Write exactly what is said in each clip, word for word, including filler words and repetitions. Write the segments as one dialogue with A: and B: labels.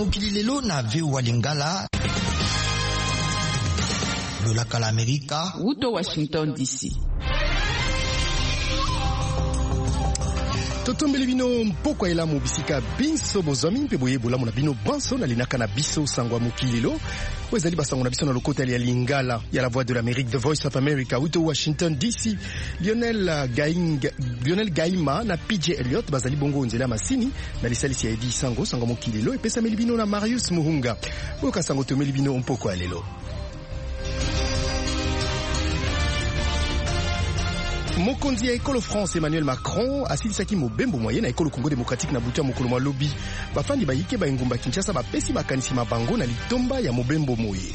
A: mokili lelo na V O A Lingala. Lola kala Amerika.
B: Uto Washington D C.
C: Totombeli bino mpoko ela mobisika binso bozwami mpe boye bolamu na bino banso na linaka na biso sangwa mokililo wezali basango na biso na lokota ya Lingala ya la voix de l'Amérique, The Voice of America, uto Washington D C. Lionel Gaing, Lionel Gaima na P J Elliott bazali bongo nzela masini na lisalisi ya Edi Sango sangwa mokililo epesa melibino na Marius Muhunga oka sango to melibino mpoko alelo. Mokonzi ya ekolo France Emmanuel Macron asilisaki mobembo moyen na ekolo Congo démocratique na butu ya mokolo mwa lobi bafandi bayike ba engumba Kinshasa bapesi makanisi mabango na litomba ya mobembo moye.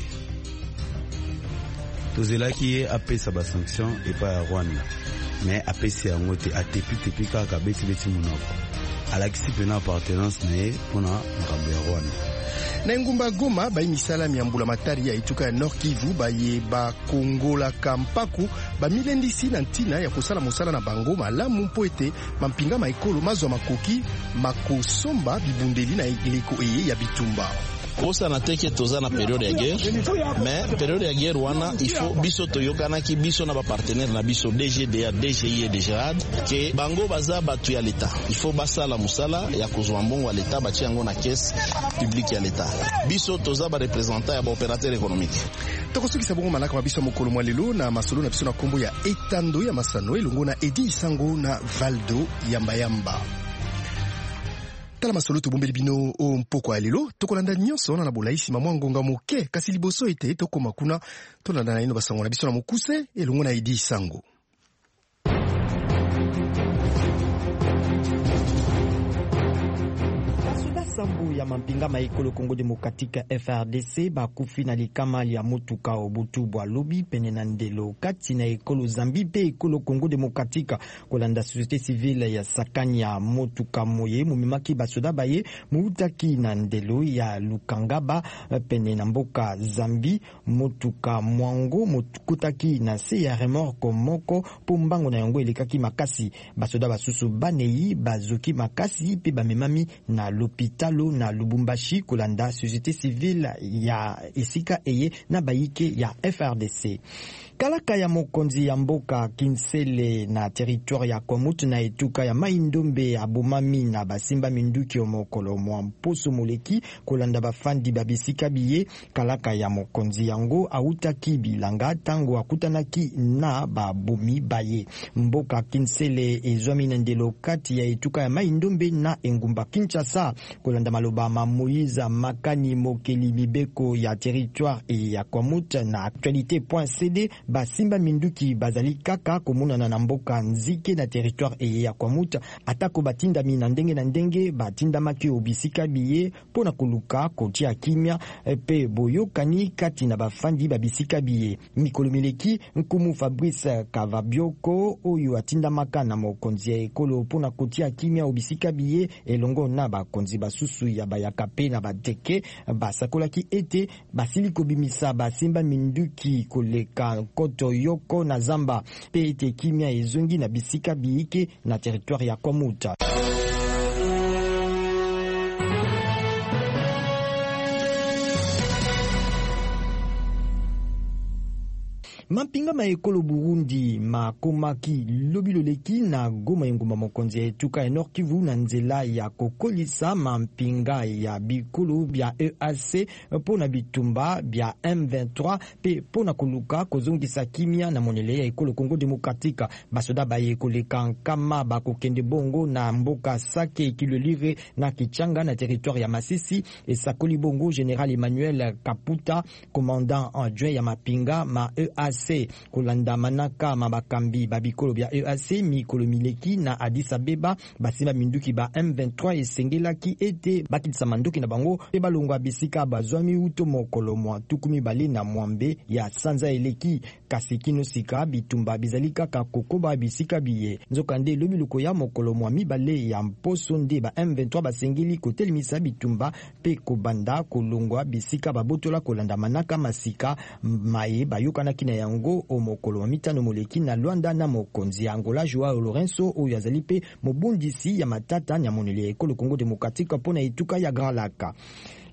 D: Tozelaki ye apesa ba sanction epa ya Rwanda mais apesi yango te atepi tepi kaka beti beti monoko alakisi pena appartenance na ye mpona makambo ya Rwanda.
C: Na engumba Goma bayi misala miambula matari ya ituka ya Nord Kivu baye ba Kongola Kampaku ba milendisi na ntina ya kosala mosala na bango malamu mpo ete mampinga maekolo mazwa makoki makosomba bibundeli na eleko eye ya bitumba.
E: Kosa na teke toza na période ya guerre, mais période ya guerre wana il faut biso toyokana ki biso na ba partenaire na biso D G D A, D G I et D G A D ke bango baza batu ya l'État. Il faut basala musala ya kozwa mbongo ya l'État bati yango na caisse publique ya l'État. Biso toza ba représentant ya ba opérateur économique.
C: Tokosukisa bongo manaka mabiso mokolo mwa lelo na masolo na biso na kombo ya Etando ya Masano elongo na Edi Sango na Valdo Yambayamba. Tala masolo tobombeli bino o mpoko ya lelo tokolanda nyonso na bolaisi mamwa ngonga moke kasi liboso ete tokoma kuna tolanda na ino basango na biso na mokuse elongo na Edi Sango.
F: Sambu ya mampinga maekolo Congo Démocratique F R D C bakufi na likama ya mutuka obutu bwa lobi pene na ndelo kati na ekolo Zambi pe ekolo Congo Démocratique kolanda société civile ya sakani ya mutuka moye mumimaki basoda baye muutaki na ndelo ya Lukangaba pene na mboka Zambi mutuka mwango mutukutaki na se ya remorko moko pombango na yango elekaki makasi basoda basusu baneyi bazuki makasi pe bamemami na l'hôpital na Lubumbashi kolanda société civile ya esika eye na bayike ya F R D C. Kalaka ya mokonzi ya mboka Kinsele na territoire ya Kwamutu na etuka ya Maindombe abomami na basimba minduki omokolo mwa mposo moleki kolanda bafandi babisika biye. Kalaka ya mokonzi yango autaki bilanga tango akutanaki na babomi baye. Mboka Kinsele ezwami na ndelo kati ya etuka ya Maindombe na engumba Kinshasa kolanda maloba ma Moïse Makani Mokeli Mibeko ya territoire et ya Kwamutu na actualité.cd basimba minduki bazali kaka komonana na mboka nzike na territoire eye ya Kwamutu atako batindami na ndenge na ndenge batindamaki obisika biye pona koluka kotia kimia pe boyokani kati na bafandi babisika biye. Mikolo mileki nkumu Fabrice Kavabioko oyo atindamaka na mokonzi ya ekolo pona kotia kimia obisika biye elongo na bakonzi basusu ya bayaka pe na badeke basakolaki ete basili kobimisa basimba minduki koleka koto yoko na zamba pe ete kimia ezongi na bisika biike na territoire ya Kwamutu. Mampinga maekolo Burundi makomaki lobiloleki na Goma engumba mokonzi etuka ya Nord Kivu na nzela ya kokolisa mampinga ya bikolo bya E A C pona bitumba bya M vingt-trois pe pona koluka kozongisa kimia na monele ya ekolo Congo Démocratique. Basoda baye koleka nkama bakokende bongo na mboka Sake Kilolire na Kichanga na territoire ya Masisi esakoli bongo General Emmanuel Kaputa commandant adjoint ya mapinga ma E A C kolanda manaka mabakambi babikolo bya E A C mikolo mileki na Addis Abeba basimba minduki ba M vingt-trois esengelaki ete bakitisa manduki na bango pe balongwa bisika bazwami uto mokolo mwa tukumi bale na mwambe ya sanza eleki kasekino sika bitumba bizali kaka kokoba bisika biye nzokande lobiluko ya mokolo mwa mibale ya mposo nde ba M vingt-trois basengeli kotelimisa bitumba pe kobanda kolongwa bisika babotola kolanda manaka masika maye bayokanaki na yango o mokolo wa mitano moleki na Luanda na mokonzi ya Angola Joao Lourenço oyo azali pe mobundisi ya matata ya monele ya ekolo Congo Démocratique pona etuka ya Grand Lac.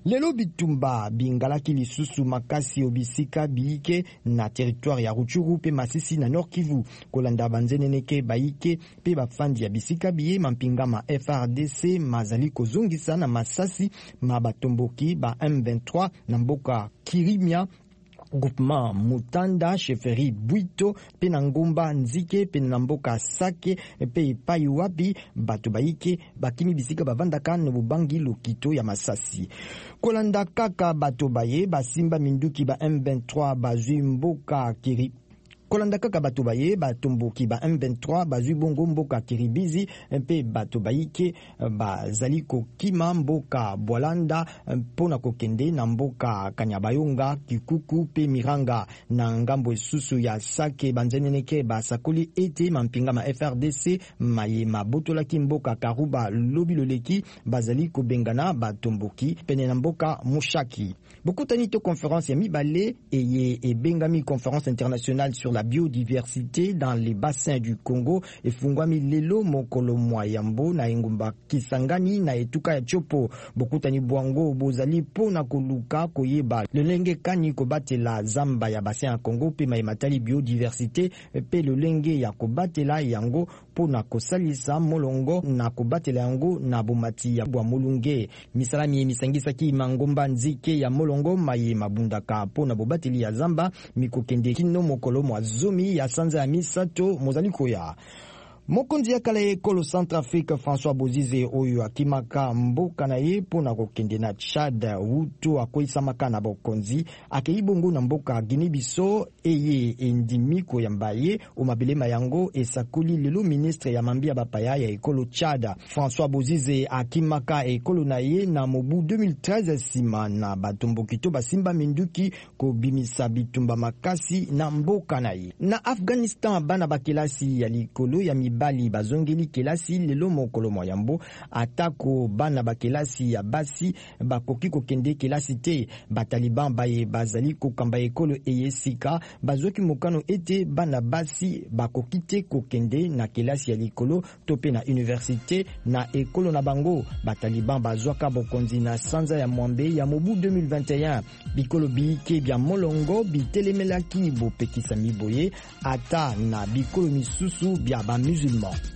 F: lelo bitumba bingalaki lisusu makasi obisika biike na territoire ya Rutshuru pe Masisi na Nord Kivu kolanda banzeneneke baike pe bafandi ya bisika biye mampinga ma F R D C mazali kozongisa na masasi ma batomboki ba M vingt-trois na mboka Kirimia groupement Mutanda chefferie Bwito pe na ngomba Nzike pe na mboka Sake pe epai wapi bato baike bakimi bisika bavandaka na bubangi lokito ya masasi kolanda kaka bato baye basimba minduki ba M vingt-trois bazwi mboka Kiri kolanda kaka bato baye batomboki ba M vingt-trois bazwi bongo mboka Kiribizi mpe bato baike bazali kokima mboka Bwalanda mpona kokende na mboka Kanyabayonga Kikuku pe Miranga na ngambo esusu ya Sake banzeneneke basakoli ete mampinga ma F R D C maye mabotolaki mboka Karuba lobi loleki bazali kobengana batomboki pene na mboka Mushaki bokutani to conférence ya mibale eye ebengami conférence internationale sur la biodiversité dans les bassins du Congo et fungwami lelo mokolo mwayambo na engumba Kisangani na etuka ya Chopo bokutani bwango bozali pona koluka koyeba lolenge kani kobatela zamba ya bassin ya Congo pe matali biodiversité pe lolenge ya kobatela yango pona kosalisa molongo na kobatela yango na bomati ya bwa molunge misalami misangisa ki mangomba Nzike ya molongo maye mabundaka pona bobateli ya zamba mikokende kino mokolo mwa zomi ya sanza ya misato mozali koya mokonzi ya kala ekolo Centrafrique François Bozize oyo akimaka mboka na ye pona kokende na Tchad wutu akoisamaka na bokonzi akei bongo na mboka Guinée Bissau eye endimiko ya mbaye omabelema yango esakuli lelo ministre ya mambia bapaya ya ekolo Tchad François Bozize akimaka ekolo na ye na mobu deux mille treize sima na batombokito basimba minduki kobimisa bitumba makasi na mboka na ye na Afghanistan bana bakelasi ya likolo ya bali bazongeli kelasi lelo mokolo moyambo atako bana bakelasi ya basi bakoki kokende kelasi te bataliban baye bazali kokamba ekolo eyesika bazoki mokano ete bana basi bakoki te kokende na kelasi ya likolo to pe na université na ekolo na bango bataliban bazwaka bokonzi na sanza ya mwambe ya mobu deux mille vingt et un bikolo biike bya molongo bitelemelaki bopekisa miboye ata na bikolo misusu bya ba musulman.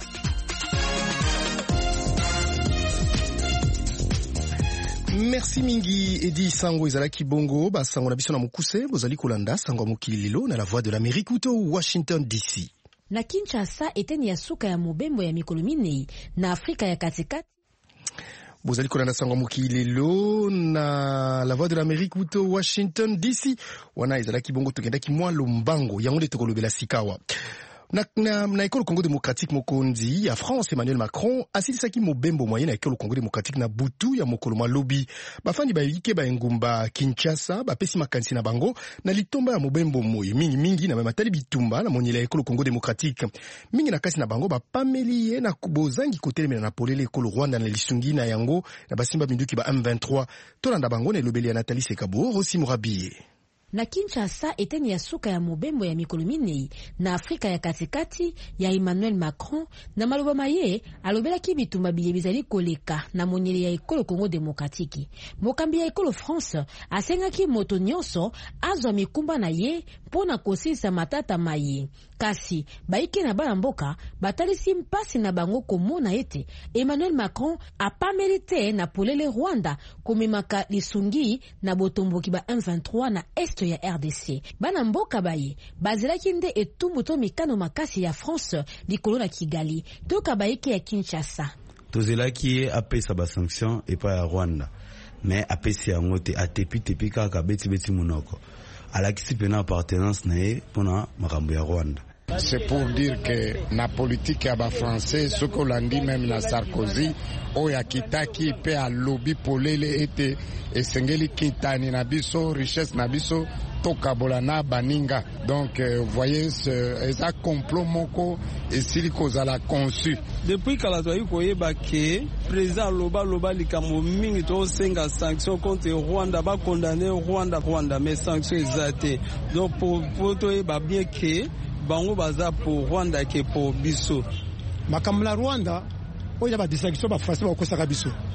C: Merci mingi Edi Sango ezalaki bongo ba sango na biso na mukuse bozali kolanda sango mokili lelo na la voix de l'Amérique uto Washington D C.
B: Na Kinshasa eteni ya suka ya mobembo ya mikolo minei na Afrika ya katikati
C: bozali kolanda sango mokili lelo na la voix de l'Amérique uto Washington D C wana ezalaki bongo tokendaki mwa lombango yango nde tokolobela sikawa na na, na ekolo Congo démocratique mokonzi ya France Emmanuel Macron asilisaki mobembo moyen na ekolo Congo démocratique na butu ya mokolo malobi bafandi bayike ba engumba Kinshasa bapesi makanisi na bango na litomba ya mobembo moyo mingi mingi na matali bitumba na monyela ekolo Congo démocratique mingi na kasi na bango bapameli ye na bozangi kotelemela na polele ekolo Rwanda na lisungi na yango na basimba binduki ba M vingt-trois tolanda bango na lobeli ya Nathalie Sekabo Rossi Mourabiye.
B: Na Kinshasa eteni ya suka ya mobembo ya mikolo minei na Afrika ya katikati ya Emmanuel Macron na maloba maye alobelaki bitumba biye bizali koleka na monyele ya ekolo Congo démocratique. Mokambi ya ekolo France asengaki moto nyonso azwa mikumba na ye pona kosisa matata maye. Kasi baike na bana mboka batalisi mpasi na bango komona ete Emmanuel Macron apameli te na polele Rwanda komemaka lisungi na botomboki ba M vingt-trois na est ya R D C. Bana mboka baye bazilaki nde etumbu to mikano makasi ya France likolo na Kigali toka baike ya Kinshasa.
D: Tozelaki apesa ba sanction epa ya Rwanda mais apesi yango te atepi tepi kaka beti beti munoko alakisi pena appartenance na ye pona makambo ya Rwanda.
G: C'est pour dire que na politique ya ba français ce qu'on l'a dit même na Sarkozy oya kitaki pe a lobby polele ete esengeli kitani na biso richesse na biso toka bolana baninga. Donc euh, vous voyez ce eza complot moko esili kozala conçu
H: depuis kala toyi koyeba ke président loba loba likambo mingi to senga sanction contre Rwanda ba condamner Rwanda Rwanda mais sanction ezate. Donc pour pour toyeba bien ke bango baza pour Rwanda ke pour biso
I: makamla Rwanda oya ba distraction ba français ba kosaka biso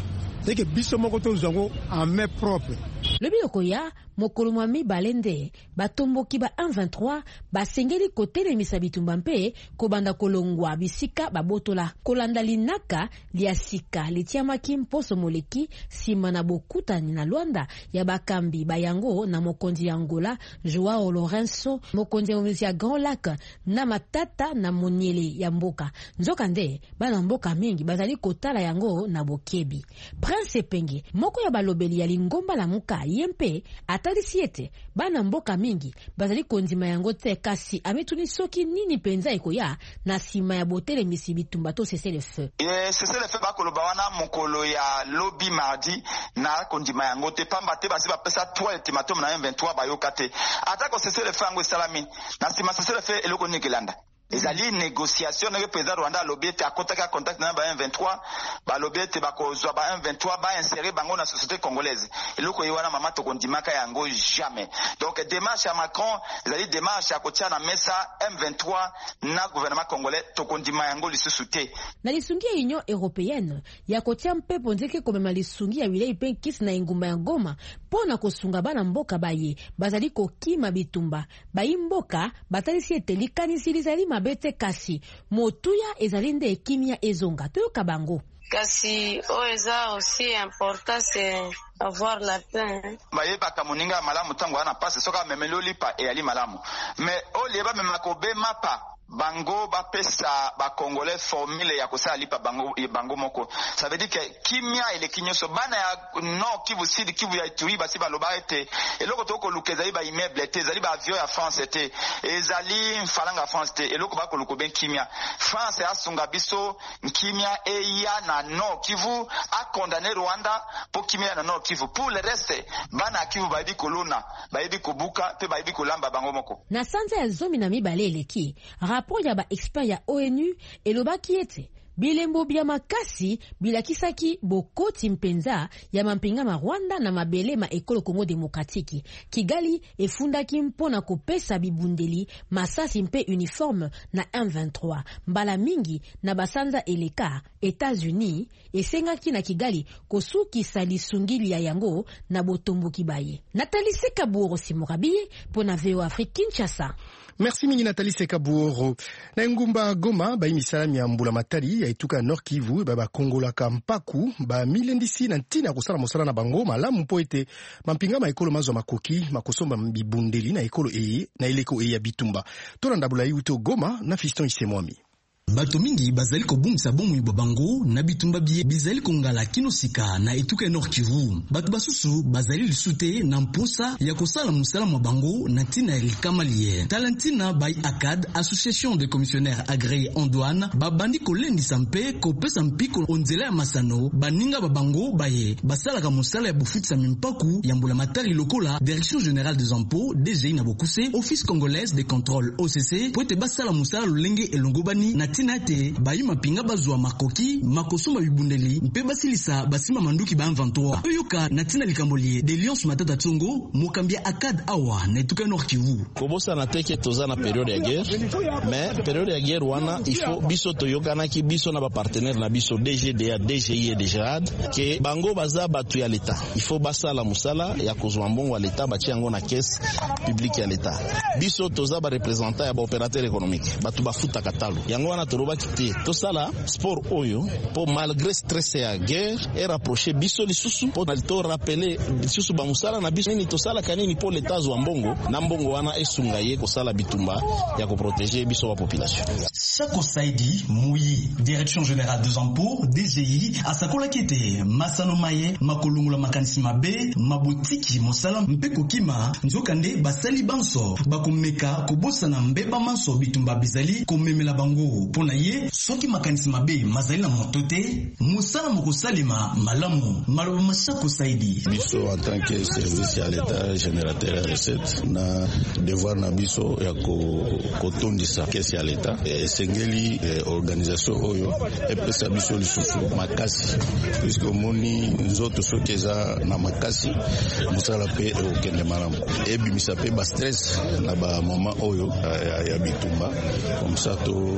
I: c'est que biso moko tozango en main propre.
B: Le bilokoya mokolo mwa mibale nde batomboki ba M vingt-trois basengeli kotelemisa bitumba mpe kobanda kolongwa bisika babotola kolanda linaka lia sika litiamaki mposo moleki nsima na bokutani na Luanda ya bakambi bayango na mokonzi ya Angola Joao Lourenço, mokonzi ya mokonzi ya Grand Lac na matata na monyele ya mboka. Nzoka nde bana mboka mingi bazali kotala yango na bokebi. Prince Penge moko ya balobeli ya lingomba la muka yempe atalisi ete bana mboka mingi bazali kondima yango te, kasi ametuni soki nini penza ekoya na sima ya botele misi bitumba to cesser le feu.
J: E cesser le feu bakoloba wana mokolo ya lobby mardi na kondima yango te pamba te basi bapesa toi ultimatum na M vingt-trois bayoka te atako cesser le feu yango salami na sima cesser le feu eloko nikelanda. Ezali négociation na président Rwanda lobete akotaka contact na ba M vingt-trois ba lobete bakozwa ba M vingt-trois ba insérer bango na société congolaise eloko yiwana mama to kondimaka yango jamais. Donc démarche à Macron ezali démarche à kotia na mesa M vingt-trois na gouvernement congolais to kondima yango lisusu te.
B: Na lisungi ya Union Européenne ya kotia mpepo nzeke komema lisungi ya wilei pe kisi na ingumba ya Goma pona kosunga bana mboka baye bazali kokima bitumba bayimboka batalisi etelikanisi lizali mabete kasi motuya ezali nde kimia ezonga toyoka bango.
K: Kasi oeza aussi important c'est avoir la paix.
J: Baye baka moninga malamu tango ana passe soka memelo lipa e ali malamu. Mais o leba memakobe mapa bango ba pesa ba congolais formule ya kosala lipa bango bango moko. Ça veut dire que kimia ele kinyoso bana ya no Kivu Sud Kivu ya Ituri basi baloba ete eloko toko lukeza ba immeuble te zali ba avion ya France te ezali mfalanga France te eloko ba koluko ben kimia France asunga biso kimia eya na no Kivu a condamné Rwanda pour kimia na no Kivu. Pour le reste bana Kivu ba di kolona ba di kobuka te ba di kolamba bango moko.
B: Na sanza ya zomi na mibale eleki rapport ya ba expert ya O N U elobaki ete bilembo bya makasi bilakisaki bokoti mpenza ya mampinga ma Rwanda na mabele ma ekolo Kongo Demokratiki. Kigali efundaki mpona kopesa bibundeli masasi mpe uniforme na M vingt-trois. Mbala mingi na basanza eleka États-Unis esengaki na Kigali kosukisa lisungili ya yango na botomboki baye. Nathalie Sekaburo Simorabie pona V O Afrique Kinshasa.
C: Merci mingi Nathalie Sekaburo. Na ngumba Goma ba imisalami ya mbula matali ya ituka Nord Kivu ba ba Kongola kampaku ba milendisi na ntina kosala mosala na bango malamu po ete mampinga ma ekolo mazo makoki makosomba mbibundeli na ekolo eye na eleko eye ya bitumba. Tolanda bula uto Goma na Fiston Isemwami.
L: Bato mingi bazali kobungisa bomu bango na bitumba bie bizali kongala kinosika na etuka Nord Kivu. Bato basusu bazali lisute na mposa ya kosala musala mwa bango na tina elikamalie. Talentina by A C A D, Association de commissionnaires agréés en douane, babandi kolendisa mpe kopesa mpiko onzela ya masano baninga babango baye basalaka musala ya bufutisa mimpaku ya mbula matari lokola Direction générale des impôts D G I na bokuse Office congolaise de contrôle O C C po ete basala musala lolenge elongobani na tinate bayi mapinga bazwa makoki makosoma bibundeli mpe basilisa basima manduki ba M vingt-trois. Oyoka na tina likambolie de Lions Matata Tsongo mokambia A C A D awa na etuka Nord Kivu.
E: Kobosa na teke toza na période ya guerre, mais période ya guerre wana il faut biso toyokana ki biso na ba partenaire na biso D G D A D G I et D G R A D ke bango baza batu ya l'État. Il faut basala musala ya kozwa mbongo ya l'État bati yango na caisse publique ya l'État. Biso toza ba représentant ya ba opérateur économique batu bafuta katalo. Yango wana toroba kite tosala sport oyo po malgré stress ya guerre et rapprocher biso lisusu po na to rappeler lisusu ba musala na biso ni tosala kanini po l'État zwa mbongo na mbongo wana esunga ye kosala bitumba ya ko protéger biso ba population.
L: Sako Saidi Mouyi, Direction générale des impôts D G I asakola kete Masano Maye makolungula makanisi mabe mabotiki mosala mpeko kima nzokande basali banso bakomeka kobosa na mbeba manso bitumba bizali komemela bango pona ye soki makanisi mabe mazali na motote musala mokosalema malamu maloba Masako Saidi
D: biso en tant que service à l'État générateur de recettes na devoir na biso ya ko kotondisa kesi ya l'État esengeli organisation oyo epesa biso lisusu makasi puisque moni nzoto soki eza na makasi musala pe okende malamu ebimisa pe ba stress na ba moment oyo ya bitumba comme ça to tozo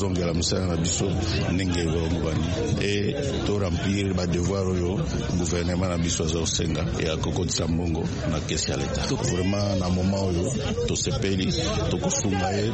D: tolongela musala na biso ndenge ngobani et to remplir ba devoir oyo gouvernement na biso azosenga ya kokotisa mbongo na kesi ya leta. Vraiment na moment oyo to sepeli to kosunga ye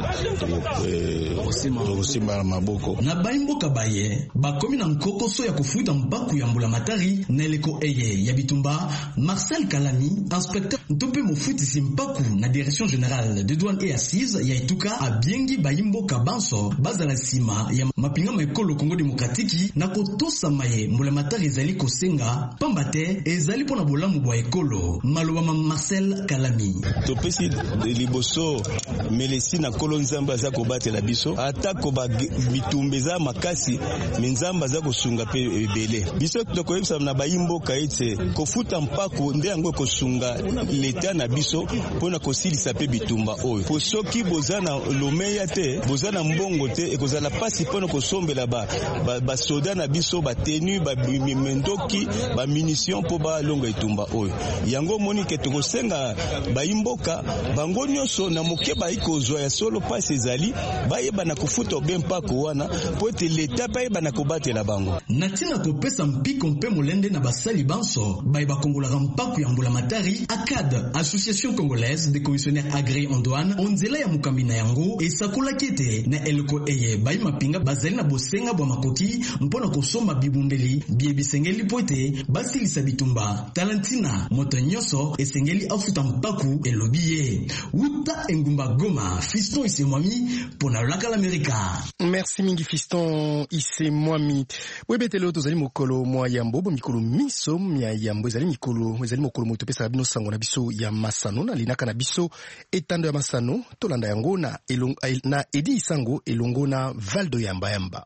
D: to kosimba na maboko
L: na baimboka baye bakomi na nkokoso ya kofuta mpaku ya mbula matari na eleko eye ya bitumba. Marcel Kalami, inspecteur ntope mofutisi mpaku na direction générale de douane et assises ya etuka abiengi baimboka banso bazala sima ya mapinga maekolo Congo Demokratiki na kotosa maye mbula matari ezali kosenga pamba te ezali pona bolamu bwa ekolo. Maloba ma Marcel Kalami
M: topesi liboso melesi na kolo nzamba za kobatela biso atako ba mitumbeza makasi minzamba za kosunga pe ebele biso tokoyebisa na baimboka ete kofuta mpako nde yango kosunga leta na biso pona kosilisa pe bitumba oyo po soki bozana lomeya te bozana mbongo te ekozala pasi pona kosombela ba ba soda na biso ba tenu ba mendoki ba munition po ba longa itumba oyo yango monike tokosenga baimboka bango nyonso na mokeba ikozwa ya solo pasi ezali bayeba na kufuta be mpako wana po ete leta bayeba na kobatela bango
L: natina kopesa mpiko mpe molende na basali banso bayeba kongolaka mpaku ya mbula matari. A C A D, Association Congolaise des commissionnaires agréés en douane, onzela ya mukambi na yango esakola kete na elko eye bayi mapinga bazali na bosenga bwa makoti mpona kosomba bibundeli bie bisengeli poete basilisa bitumba. Talentina moto nyonso esengeli afuta mpaku elobiye uta engumba Goma. Fiston Isemwami pona laka l'Amerika.
C: Merci mingi Fiston Isemwami. Webetelo tozali mokolo mwa yambo bo mikolo miso mya yambo ezali mikolo ezali mokolo moto pesa bino sango na biso ya masano na linaka na biso etando ya masano tolanda yango na elong, na Edi Isango elongo na Valdo Yamba Yamba.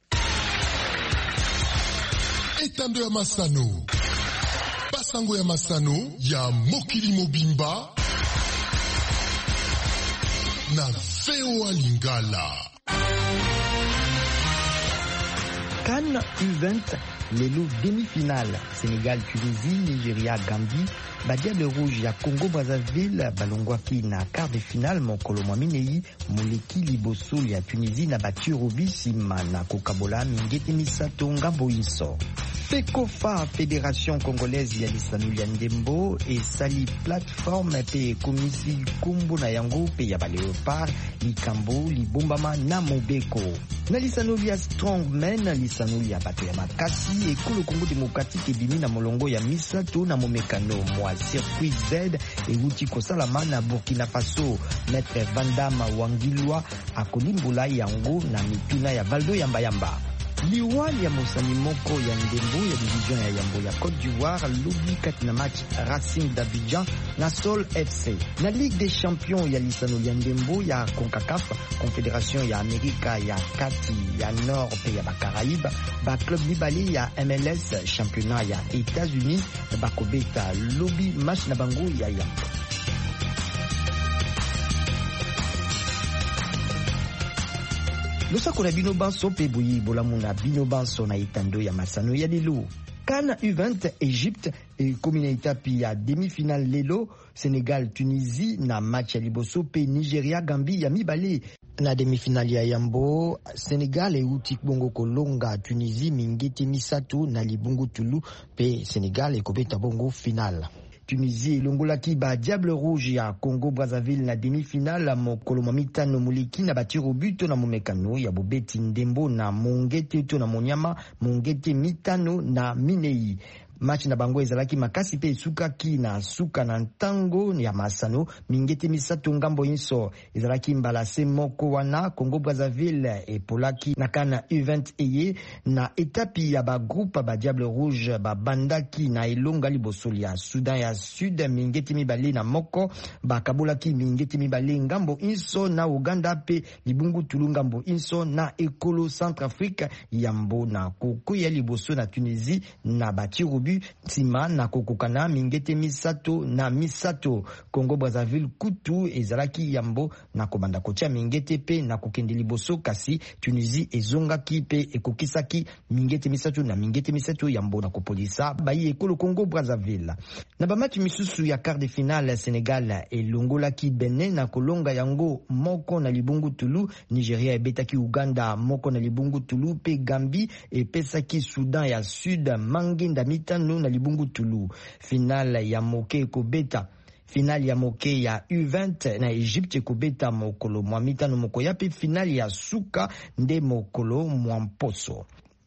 N: Etando ya masano basango ya masano ya mokili mobimba na V O A Lingala.
F: Cannes U vingt, les loups demi-finale, Sénégal, Tunisie, Nigeria, Gambie, Badiable Rouge ya Congo Brazzaville, Balongwaki na quart de finale, Mokolo Mwaminei, Moleki Liboso ya Tunisie na Baturobi, Sima na Kokabola, Mingete Misato, Ngambo Inso. FECOFA, Fédération Congolaise ya Lisanu ya Ndembo, et Sali Plateforme pe Komisi Kumbo na Yango pe ya Baleopard, Likambo, Libombama na Mobeko. Na Lisanu ya Strongman, Lisanu ya Bato ya Makasi, et Kolo Congo Démocratique ebimi na molongo ya Misato na Momekano mwa Circuit Z et Wuti Kosalama na Burkina Faso. Maître Vandama Wangilwa akolimbula yango na mituna ya Valdo Yamba Yamba. Liwali ya mosani moko ya ndembo ya division ya yambo ya Côte d'Ivoire lobi kati na match Racing d'Abidjan na Sol F C. Na Ligue des Champions ya lisano ya ndembo ya CONCACAF, Confédération ya Amerika ya kati ya Nord pe ya Bakaraïbe, ba club libali ya M L S championnat ya États-Unis bakobeta lobi match na bango ya yambo. Losa kuna bino banso pe boyi bolamuna bino banso na itando ya masano ya lelo. Cannes U vingt, Égypte et Communauté pi ya demi-finale lelo, Sénégal, Tunisie na match ya liboso pe Nigeria, Gambie ya mibale. Na demi-finale ya yambo, Sénégal e uti bongo kolonga Tunisie mingiti misato na libungu tulu pe Sénégal e kobeta bongo finale. Tunisie longolaki ba Diable Rouge ya Congo Brazzaville na demi-finale mokolo mitano muliki na batiro buto na momekano ya Bobeti Ndembo na Mongete to na Monyama Mongete mitano na Minei. Match na bango ezalaki makasi pe sukaki na suka na ntango ya masano mingete misato ngambo inso ezalaki mbalase moko wana Congo Brazzaville e polaki na Cannes U vingt eye na etapi ya ba groupe ba Diable Rouge ba bandaki na elonga libosoli ya Soudan ya Sud mingete mibale na moko ba kabulaki mingete mibale ngambo inso na Uganda pe libungu tulu ngambo inso na ekolo Centrafrique yambo na koko ya liboso na Tunisie na batiru Tima na kokokana mingete misato na misato. Congo Brazzaville kutu ezalaki yambo na kobanda kotia mingete pe na kokende liboso kasi Tunisie ezongaki pe ekokisaki mingete misato na mingete misato yambo na kopolisa bayi ekolo Congo Brazzaville. Na bamatch misusu ya quart de finale, Senegal elongolaki Benin na kolonga yango moko na libungu tulu. Nigeria ebetaki Uganda moko na libungu tulu, pe Gambie epesaki Sudan ya Sud manginda mitano na libungu tulu. Finale ya moke kobeta Finali ya moke ya U vingt na Egypte kobeta mokolo mwa mitano moko ya, pe finali ya suka nde mokolo mwa mposo.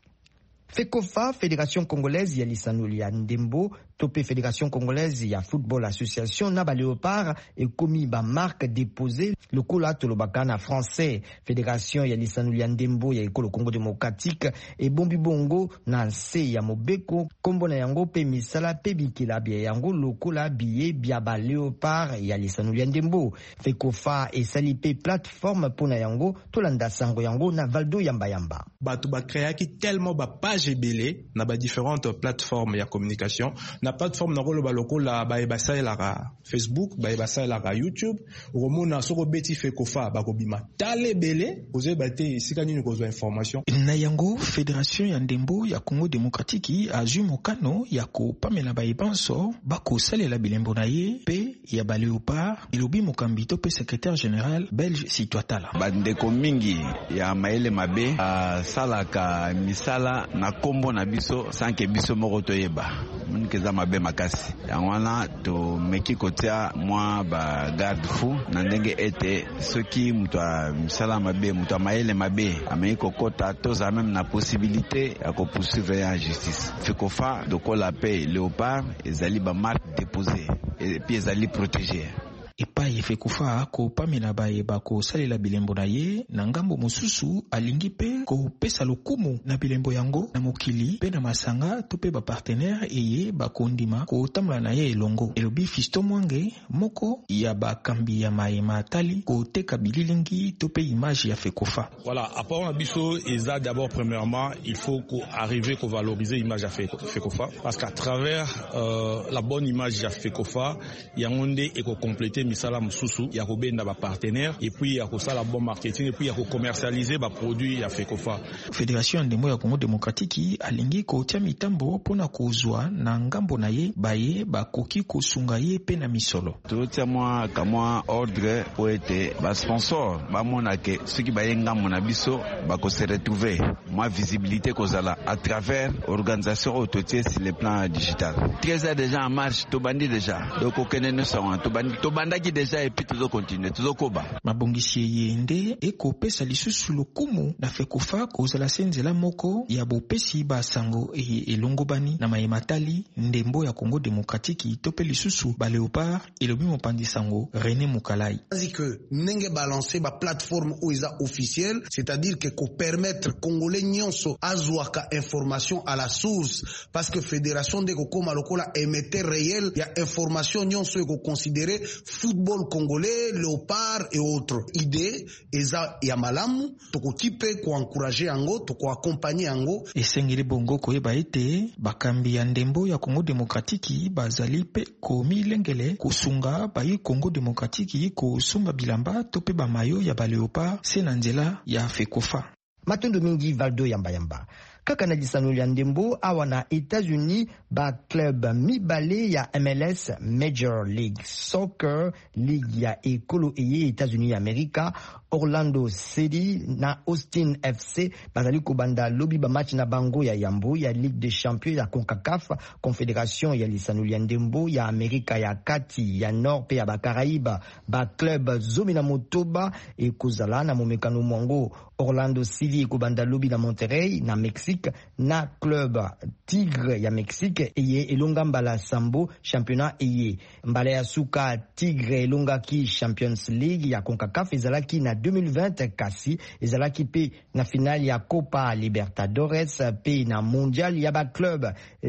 F: FECOFA, Fédération Congolaise ya lisanoli ya ndembo, tope Fédération Congolaise ya Football Association na ba Léopard et komi ba marque déposée lokola tolobaka na français. Fédération ya lisanoli ya ndembo ya ekolo Congo démocratique et bombi bongo na nse ya mobeko kombo na yango pe misala pe bikila bia yango lokola biye bia ba Léopard ya lisanoli ya ndembo. FECOFA esali pe plateforme pona yango tolanda sango yango na Valdo Yamba Yamba.
O: Batu ba créaki tellement ba page belé na ba différentes plateformes ya communication. Na plateforme na rolo ba lokola ba ebasa elaka Facebook, ba ebasa elaka YouTube, romona soko beti FECOFA ba kobima tale belé oze bate esika nini kozwa information.
P: Na yango Fédération ya ndembo ya Congo démocratique azui mokano ya kopamela ba ebanso ba kosalela bilembo na ye pe ya ba Léopard elobi mokambi to pe secrétaire général belge Sitwatala.
Q: Ba ndeko mingi ya maele mabe a salaka misala na kombo na biso sanke biso moko toyeba munikeza mabe makasi yangwana to meki kotia mwa ba garde fou na ndenge ete soki mutu a misala mabe mutu a maele mabe amei kokota toza même na possibilité ya ko poursuivre en justice. FECOFA dokola pe Léopard ezali ba marque déposée et puis ezali protégée.
P: Epai FECOFA ko pamela baye bako salela bilembo na ye na ngambo mosusu alingi pe ko pesa lokumu na bilembo yango na mokili pe na masanga to pe ba partenaire eye bakondima ko tamla na ye elongo. Elobi Fisto Mwange moko ya bakambi ya mayema tali ko teka bililingi to pe image ya FECOFA.
O: Voilà, apport na biso eza d'abord premièrement il faut ko arriver ko valoriser image ya FECOFA parce qu'à travers euh, la bonne image ya FECOFA yangonde e ko compléter misala mususu ya kobenda ba partenaire et puis ya kosala bon marketing et puis ya ko commercialiser ba produit ya FECOFA.
P: Fédération ndembo ya Congo démocratique alingi ko tia mitambo pona kozwa na ngambo na ye baye bakoki kosunga ye pe na misolo.
Q: Totia mwa kamwa ordre po ete ba sponsor ba mona ke ceux baye ngambo na biso ba ko se retrouver mwa visibilité kozala à travers organisation autotier sur le plan digital. treize ans déjà en marche to bandi déjà donc okene no sawa to bandi to banda qui déjà et puis toujours continuer toujours koba
P: mabongisi yende eko pesa lisusu lokumu na FECOFA kozala senzela moko ya bopesi ba sango e elongobani na mayematali ndembo ya Congo démocratique tope lisusu ba Léopard elobi mopandi sango René Mukalai.
R: Ainsi que nenge balancer ba plateforme oiza officielle, c'est-à-dire que ko permettre congolais nyonso azwaka information à la source parce que fédération de kokoma lokola émetteur réel ya information nyonso eko considérer football congolais, Léopard et autres. Idée eza ya malamu toko kipe ko encourager yango toko accompagner yango
P: esengeli bongo koyeba ete bakambi ya ndembo ya Congo démocratique bazali pe komi lengele kosunga bayi Congo démocratique kosomba bilamba tope ba mayo ya ba Léopard se na nzela ya FECOFA.
F: Matondo mingi Valdo Yamba Yamba. Kaka na lisanoli ya ndembo awa na États-Unis ba club mibale ya M L S Major League Soccer League ya ekolo eye États-Unis ya Amerika Orlando City na Austin F C bazali kobanda lobi ba match na bango ya yambo ya Ligue des Champions ya CONCACAF Confédération ya lisanoli ya ndembo ya Amerika ya kati ya Nord pe ya ba Caraïbes ba club zomi na motoba e kozala na momekano mwango. Orlando City ekobanda lobi na Monterrey na Mexique na club Tigre ya Mexique eye elonga mbala sambo championnat eye mbala ya suka Tigre elonga ki Champions League ya CONCACAF ezalaki na deux mille vingt kasi ezalaki pe na finale ya Copa Libertadores pe na mondial ya ba club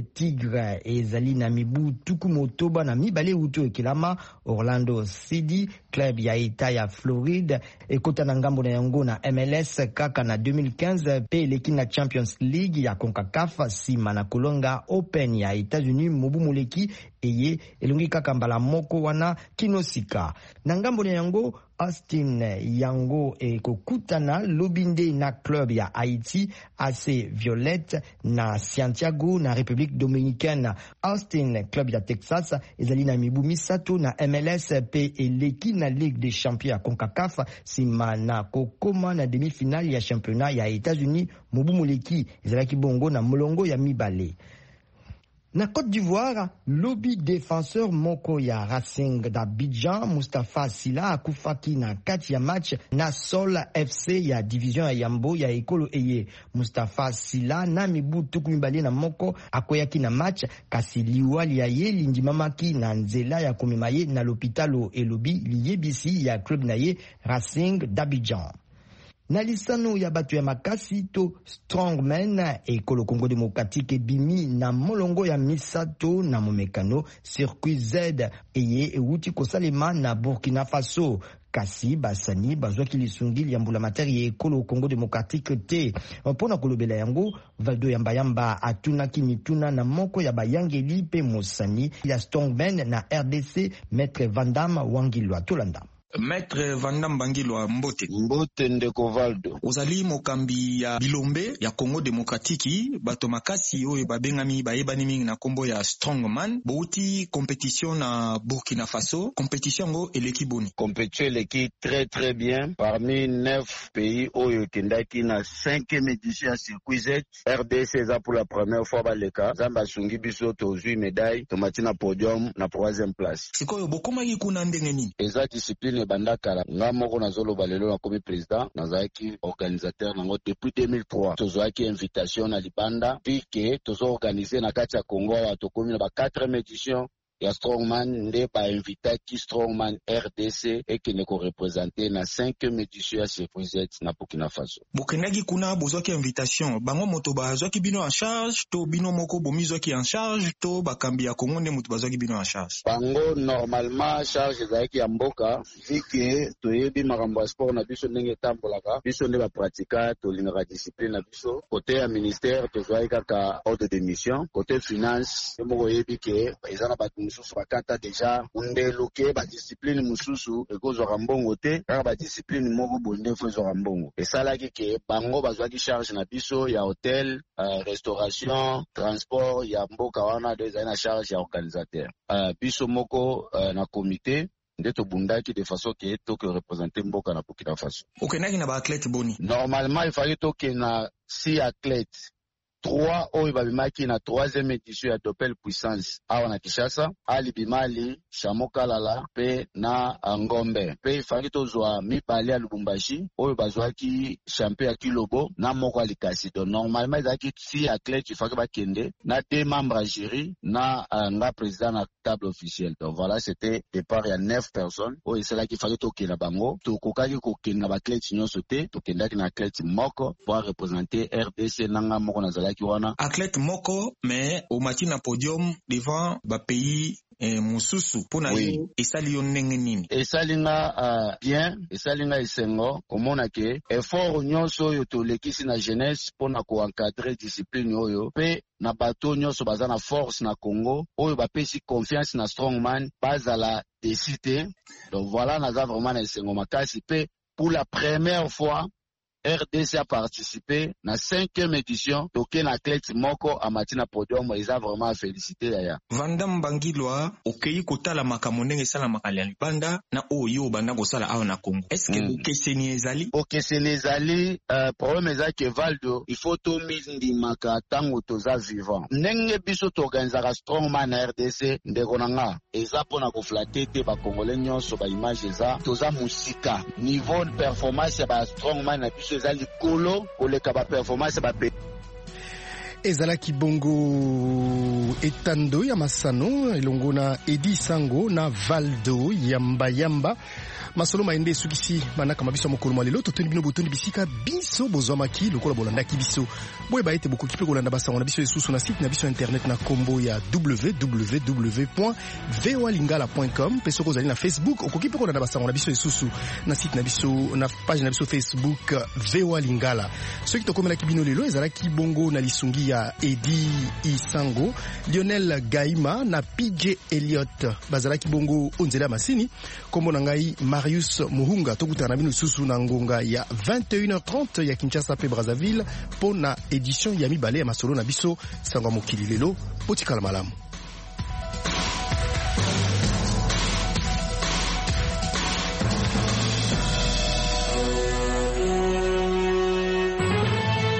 F: Tigre ezali na mibu tuku motoba na mibale uto ekilama. Orlando City club ya eta ya Floride ekota na ngambo na yango na M L S kaka na deux mille quinze pe leki na Champions League ya CONCACAF sima na kolonga Open ya États-Unis mobu moleki eye elongi kaka mbala moko wana kinosika na ngambo na yango. Austin yango ekokutana lobinde na club ya Haïti A C Violette na Santiago na République Dominicaine. Austin club ya Texas ezali na mibu misato na M L S pe eleki na Ligue des Champions ya CONCACAF sima na kokoma na demi-finale ya championnat ya États-Unis mubu moleki ezalaki bongo na molongo ya mibale. Na Côte d'Ivoire, lobby défenseur moko ya Racing d'Abidjan, Moustapha Sila akufaki na kati ya match na Sol F C ya division ya Yambo ya ekolo eye. Moustapha Sila na mibu tuku mibale na moko akoyaki na match kasi liwali ya ye lindimamaki na nzela ya komemaye na l'hôpitalo elobi liyebisi ya club na ye Racing d'Abidjan. Na lisano ya batu ya makasi to strongman ekolo Congo Démocratique bimi na molongo ya misato na momekano circuit Z eye euti kosalema na Burkina Faso. Kasi basani bazwaki lisungili ya mbula materi ya ekolo Congo Démocratique te. Mpona kolobela yango Valdo Yamba Yamba atunaki mituna na moko ya bayangeli pe mosani ya strongman na R D C Maître Vandam Wangilwa Tolanda.
P: Maître Vandam Bangilwa Mbote.
S: Mbote ndeko Valdo.
P: Ozali mokambi ya bilombe ya Congo Démocratique, bato makasi oyo babengami bayebani mingi na kombo ya strongman. Bouti compétition na Burkina Faso. Compétition ngo eleki boni.
S: Compétition eleki très très bien. Parmi neuf pays oyo kendaki na cinquième édition ya circuit Z, R D C za pour la première fois baleka. Zamba sungi biso tozui médaille, tomati na podium na troisième place.
P: Sikoyo bokomaki kuna ndenge nini?
S: Eza discipline bandakala nga moko nazoloba lelo na komi président nazalaki organisateur nango depuis deux mille trois. Tozwaki invitation na libanda pike tozo organiser na kati ya Congo wa tokomi na ba quatrième édition ya strongman nde ba invitaki strongman R D C ekene ko représenter na cinquième édition ya circuit Z na Burkina Faso.
P: Bokendaki kuna bozwaki invitation bango moto bazwaki bino en charge to bino moko bomizwaki en charge to bakambi ya Congo nde moto bazwaki bino en charge?
S: Bango normalement charge ezalaki ya mboka vike toyebi makambo ya sport na biso ndenge etambolaka biso nde bapratika tolingaka discipline na biso kote ya ministère tozwaki kaka ordre de mission kote finance moko yebi ke eza na bato mususu bakata deja undeluke ba discipline mususu ekozwaka mbongo te kaka ba discipline moko bonde fo ezwaka mbongo esalaki ke bango bazwaki charge na biso ya hotel, uh, restauration, transport ya mboka wana de ezali na charge ya organisateur. Uh, biso moko uh, na comité nde tobundaki de façon ke toke représenter mboka na Burkina Faso.
P: Okendaki na ba athlète boni?
S: Normalement il fallait toke na six athlètes. Trois oyo babimaki na troisième édition ya Doppel Puissance awa na Kinshasa, Ali Bimali, Shamo Kalala pe na Ngombe. Pe ifaki tozwa mibale ya Lubumbashi oyo bazwaki champion ya Kilobo na moko alikasi. Donc normalement ezalaki si athlète ifaki bakende na deux membres à jury na uh, nga président na table officielle. Donc voilà, c'était départ ya neuf personnes oyo esalaki ifaki tokenda bango. Tokokaki kokenda ba athlète nyonso te, tokendaki na athlète moko pour représenter R D C nanga moko nazala
P: athlète moko mais au matin na podium devant ba pays eh, mususu pona oui. Yo esali yo ndenge nini?
S: Esalinga uh, bien, esalinga esengo komona ke effort nyonso oyo tolekisi na jeunesse pona ko encadrer discipline oyo pe na bato nyonso baza na force na Congo oyo bapesi confiance na strongman bazala décider. Donc voilà naza vraiment na esengo makasi pe pour la première fois R D C a participé na cinquième édition toke na athlète moko amati na podium eza vraiment à féliciter yaya.
P: Vandam Bangilwa okei kotala makambo ndenge esala makali libanda na oyo banda kosala awa na Congo. Est-ce que mm. okeseni ezali?
S: Okeseni ezali uh, problème eza ke Valdo il faut to mindimaka tango toza vivant. Ndenge biso to organizaka strongman na R D C ndeko nanga eza pona ko flatter te ba Congolais nyonso ba image eza toza musika niveau de performance ya ba strongman na biso ezali kolo koleka ba performance ba pe
C: ezalaki bongo etando ya masano elongo na Edi Sango na Valdo Yamba Yamba masolo maende sukisi manaka mabiso mokolo malelo totoni bino botondi bisika biso bozwamaki lokola bolanda ki biso boye ba ete beaucoup kipe kolanda basango na biso esusu na site na biso internet na kombo ya w w w point voa lingala point com pe soko zali na Facebook okoki pe kolanda basango na biso esusu na site na biso na page na biso Facebook Voa Lingala soki tokomela ki bino lelo ezalaki bongo na lisungi ya Edi Isango, Lionel Gaima na P J Elliott bazalaki bongo onzela masini. Kombo na ngai Marius Muhunga, tokutana bino susu na ngonga ya vingt et une heures trente ya Kinshasa pe Brazzaville po na édition ya mibale ya masolo na biso Sangwa Mokili lelo. Potikala malamu.